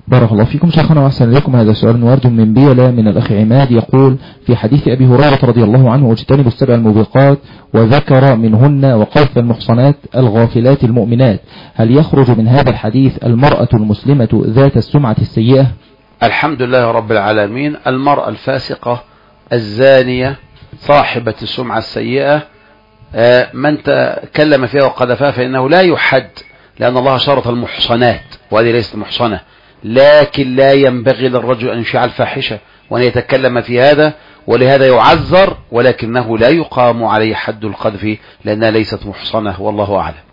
بارك الله فيكم شيخنا وأحسن إليكم. هذا سؤال ورد من بيلة من الأخ عماد، يقول: في حديث أبي هريرة رضي الله عنه: واجتنبوا السبع الموبقات، وذكر منهن وقذف المحصنات الغافلات المؤمنات، هل يخرج من هذا الحديث المرأة المسلمة ذات السمعة السيئة؟ الحمد لله رب العالمين. المرأة الفاسقة الزانية صاحبة السمعة السيئة من تكلم فيها وقذفها فإنه لا يحد، لأن الله شرط المحصنات وهذه ليست محصنة، لكن لا ينبغي للرجل أن يشيع الفاحشة وأن يتكلم في هذا، ولهذا يعذر، ولكنه لا يقام عليه حد القذف لأنها ليست محصنة، والله أعلم.